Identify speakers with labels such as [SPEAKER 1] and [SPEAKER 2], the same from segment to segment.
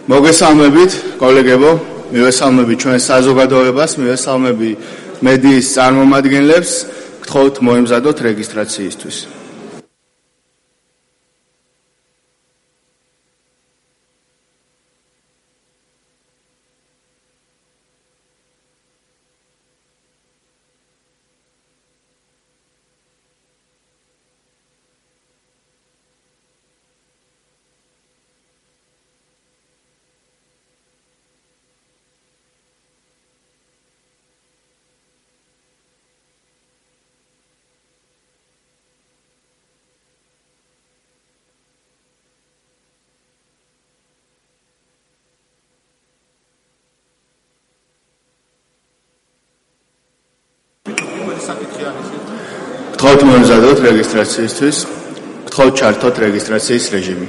[SPEAKER 1] მოგესალმებით, კოლეგებო, მივესალმები ჩვენ საზოგადოებას, მივესალმები მედიის წარმომადგენლებს, გთხოვთ მოემზადოთ რეგისტრაციისთვის. გთხოვთ მოემზადოთ რეგისტრაციისთვის, გთხოვთ ჩართოთ რეგისტრაციის რეჟიმი.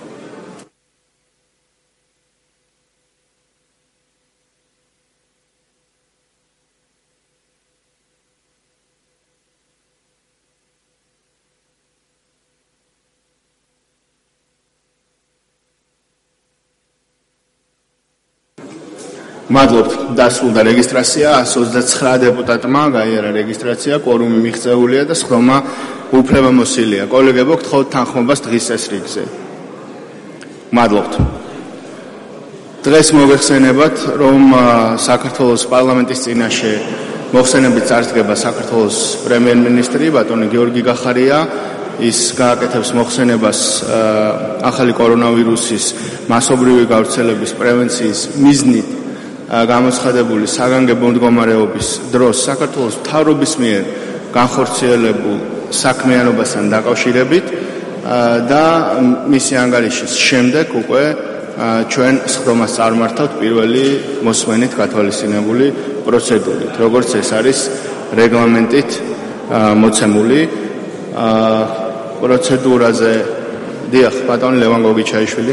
[SPEAKER 1] მადლობთ, დასრულდა რეგისტრაცია, 129 დეპუტატმა გაიარა რეგისტრაცია, კვორუმი მიღწეულია და სხდომა უფლებამოსილია. კოლეგებო, გთხოვთ თანხმობას დღის წესრიგზე. მადლობთ. დღეს მოგეხსენებათ, რომ საქართველოს პარლამენტის წინაშე მოხსენებით წარსდგება საქართველოს პრემიერ-მინისტრი ბატონი გიორგი გახარია. ის გააკეთებს მოხსენებას ახალი კორონავირუსის მასობრივი გავრცელების პრევენციის მიზნით გამოცხადებული საგანგებო მდგომარეობის დროს საქართველოს მთავრობის მიერ განხორციელებულ საქმიანობასთან დაკავშირებით და მისი ანგარიშის შემდეგ უკვე ჩვენ სხდომას წარმართავთ პირველი მოსმენით გათვალისწინებული პროცედურით, როგორც ეს არის რეგლამენტით მოცემული პროცედურაზე. დიახ, ბატონი ლევან გოგიჩაიშვილი.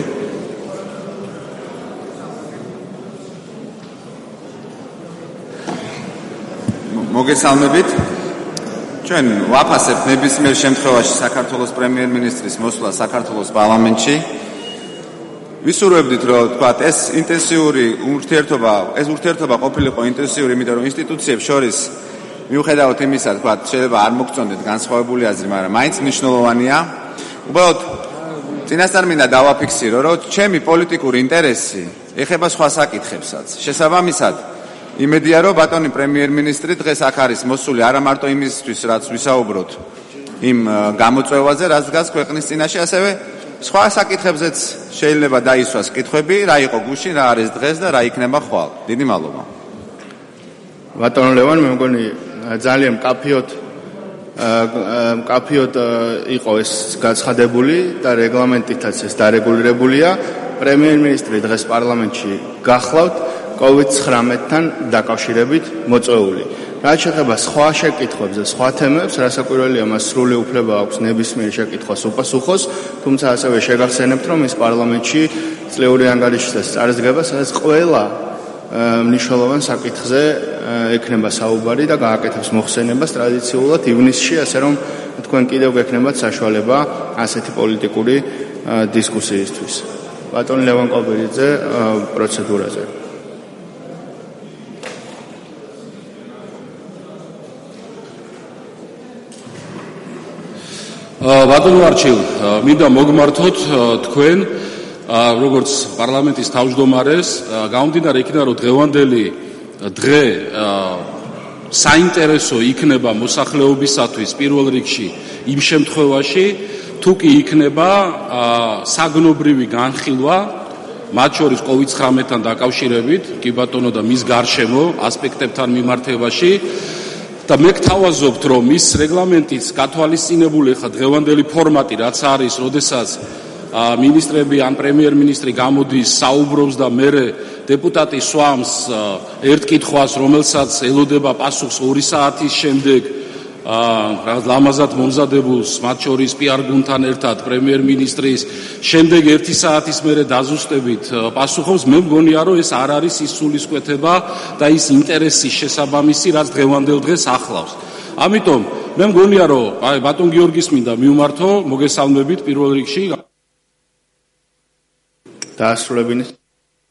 [SPEAKER 2] მოგესალმებით. ჩვენ ვაფასებთ ნებისმიერ შემთხვევაში საქართველოს პრემიერ-მინისტრის მოსვლა საქართველოს პარლამენტში. ვისურვებდით, რომ თქვათ, ეს ურთიერთობა ყოფილიყო ინტენსიური, იმიტომ რომ ინსტიტუციებს შორის მიუხედავად იმისა, თქვათ, შეიძლება არ მოგწონდეთ განსხვავებული აზრი, მაგრამ მაინც მნიშვნელოვანია. უბრალოდ წინასწარ მინდა დავაფიქსირო, რომ ჩემი პოლიტიკური ინტერესი ეხება სხვა საკითხებსაც. შესაბამისად, იმედია, რომ ბატონი პრემიერ-მინისტრი დღეს აქ არის მოსული არა მარტო იმისთვის, რაც ვისაუბროთ იმ გამოწვევაზე, რაც დგას ქვეყნის წინაშე, ასევე სხვა საკითხებზეც შეიძლება დაისვას კითხვები, რა იყო გუშინ, რა არის დღეს და რა იქნება ხვალ. დიდი მადლობა.
[SPEAKER 1] ბატონო ლევან, მე მგონი ძალიან კაფიოდ იყო ეს გაცხადებული და რეგლამენტითაც ეს დარეგულირებულია. პრემიერ-მინისტრი დღეს პარლამენტში გახლავთ COVID-19-თან დაკავშირებით მოწვეული. რაც შეეხება სხვა შეკითხვებზე, სხვა თემებს, რასაკვირველია, მას სრული უფლება აქვს ნებისმიერ შეკითხვას უპასუხოს, თუმცა ასევე შეგახსენებთ, რომ ის პარლამენტში წლიური ანგარიშისას წარსდგება, სადაც ყველა მნიშვნელოვან საკითხზე ექნება საუბარი და გააკეთებს მოხსენებას ტრადიციულად ივნისში, ასე რომ თქვენ კიდევ გექნებათ საშუალება ასეთი პოლიტიკური დისკუსიისთვის. ბატონი ლევან კობერიძე პროცედურაზე.
[SPEAKER 3] ბატონო არჩილ, მინდა მოგმართოთ თქვენ როგორც პარლამენტის თავმჯდომარეს, გამომდინარე იქიდან, რომ დღევანდელი დღე საინტერესო იქნება მოსახლეობისათვის პირველ რიგში იმ შემთხვევაში, თუ კი იქნება საგნობრივი განხილვა, მათ შორის COVID-19-თან დაკავშირებით, კი ბატონო და მის გარშემო ასპექტებთან მიმართებაში. და მე გთავაზობთ, რომ ის რეგლამენტის გათვალისწინებული ხა დღევანდელი ფორმატი, რაც არის, როდესაც მინისტრები ან პრემიერ-მინისტრი გამოდის, საუბრობს და მერე დეპუტატი სვამს ერთ კითხვას, რომელსაც ელოდება პასუხს 2 საათის შემდეგ რაღაც ლამაზად მომზადებულს, მათ შორის PR გუნდთან ერთად პრემიერ-მინისტრის შემდეგ 1 საათის მერე დაზუსტებით პასუხობს, მე მგონია, რომ ეს არ არის ის სულისკვეთება და ის ინტერესის შესაბამისი, რაც დღევანდელ დღეს ახლავს. ამიტომ მე მგონია, რომ ბატონ გიორგის მინდა მივმართო, მოგესალმებით პირველ რიგში.
[SPEAKER 1] დაასრულებინეს.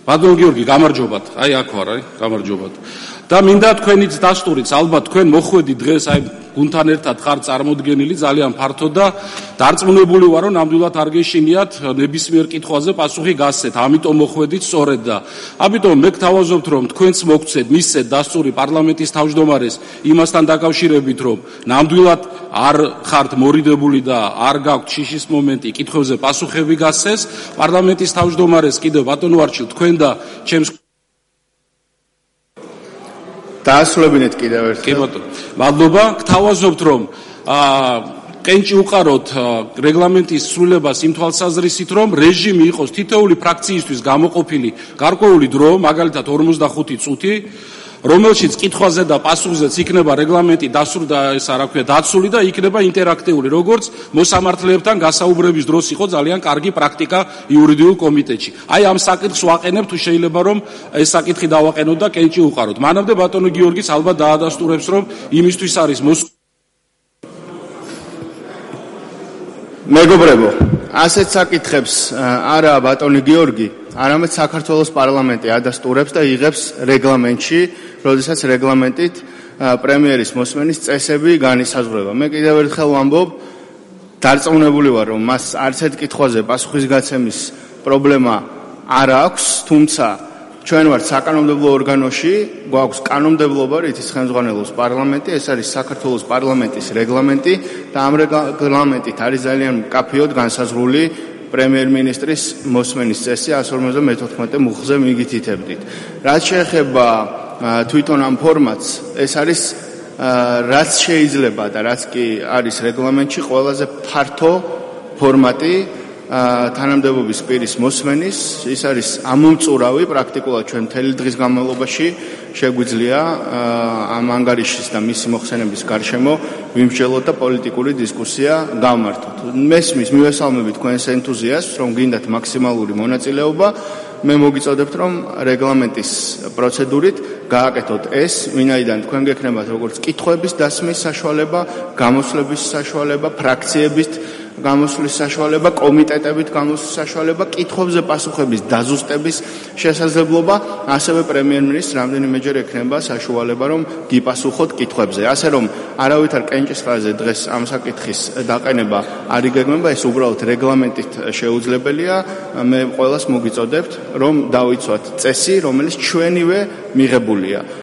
[SPEAKER 3] ბატონო გიორგი, გამარჯობათ. აი აქ ვარ, გამარჯობათ. და მინდა თქვენიც დასტურიც, ალბათ თქვენ მოხვედით დღეს აი გუნდთან ერთად ხარ წარმოდგენილი ძალიან ფართო და დარწმუნებული ვარ, რომ ნამდვილად არ გეშინიათ ნებისმიერ კითხვაზე პასუხი გასცეთ. ამიტომ მოხვედით სწორედ და ამიტომ მე გთავაზობთ, რომ თქვენც მოგცეთ, მისცეთ დასტური პარლამენტის თავმჯდომარეს იმასთან დაკავშირებით, რომ ნამდვილად არ ხართ მორიდებული და არ გაქვთ შიშის მომენტი კითხვებზე პასუხები გასცეს. პარლამენტის თავმჯდომარეს კიდევ ბატონო არჩილ თქვენ და ჩემს
[SPEAKER 1] დაასრულებინეთ კიდევ ერთხელ.
[SPEAKER 3] კი ბატონო. მადლობა. გთავაზობთ, რომ კენჭი უყაროთ რეგლამენტის სრულებას იმ თვალსაზრისით, რომ რეჟიმი იყოს თითოეული ფრაქციისთვის გამოყოფილი გარკვეული დრო, მაგალითად 45 წუთი, რომელშიც კითხვაზე და პასუხზეც იქნება რეგლამენტი დაცული და იქნება ინტერაქტიული, როგორც მოსამართლეებთან გასაუბრების დროს იყო ძალიან კარგი პრაქტიკა იურიდიულ კომიტეტში. აი ამ საკითხს ვაყენებ, თუ შეიძლება რომ ეს საკითხი დავაყენოთ და კენჭი უყაროთ. მანამდე ბატონო გიორგის ალბათ დაადასტურებს, რომ იმისთვის არის
[SPEAKER 1] მეგობრებო, ასეთ საკითხებს არა ბატონი გიორგი, არამედ საქართველოს პარლამენტი ადასტურებს და იღებს რეგლამენტში, როდესაც რეგლამენტით პრემიერის მოსმენის წესები განისაზღვრება. მე კიდევ ერთხელ ვამბობ, დარწმუნებული ვარ, რომ მას არც ერთ კითხვაზე პასუხის გაცემის პრობლემა არ აქვს, თუმცა ჩვენ ვართ საკანონმდებლო ორგანოში, გვაქვს კანონმდებლობა, რითიც ხელმძღვანელობს პარლამენტი, ეს არის საქართველოს პარლამენტის რეგლამენტი და ამ რეგლამენტით არის ძალიან მკაფიოდ განსაზღვრული პრემიერ-მინისტრის მოსმენის წესი 154 მუხლზე მიგითითებდით. რაც შეეხება თვითონ ამ ფორმატს, ეს არის რაც შეიძლება და რაც კი არის რეგლამენტში ყველაზე ფართო ფორმატი თანამდებობის პირის მოსმენის, ის არის ამომწურავი პრაქტიკულად ჩვენ მთელი დღის განმავლობაში შეგვიძლია ამ ანგარიშის და მისი მოხსენების გარშემო ვიმსჯელოთ და პოლიტიკური დისკუსია გავმართოთ. მესმის მივესალმებით თქვენს ენთუზიაზმს, რომ გინდათ მაქსიმალური მონაწილეობა. მე მოგიწოდებთ, რომ რეგლამენტის პროცედურით გააკეთოთ ეს, ვინაიდან თქვენ გექნებათ როგორც კითხვების დასმის საშუალება, გამოსვლების საშუალება, ფრაქციების გამოსვლის საშუალება, კომიტეტებით გამოსვლის საშუალება, კითხვებზე პასუხების დაზუსტების შესაძლებლობა, ასევე პრემიერ-მინისტრს რამდენიმეჯერ ექნება საშუალება, რომ გიპასუხოთ კითხვებზე. ასე რომ არავითარ კენჭისყრაზე დღეს ამ საკითხის დაყენება არ იგეგმება, ეს უბრალოდ რეგლამენტით შეუძლებელია. მე ყველას მოგიწოდებთ, რომ დავიცვათ წესი, რომელიც ჩვენივე მიღებულია.